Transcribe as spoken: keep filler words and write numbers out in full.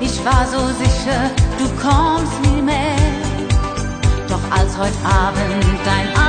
Ich war so sicher, du kommst nie mehr. Doch als heut Abend dein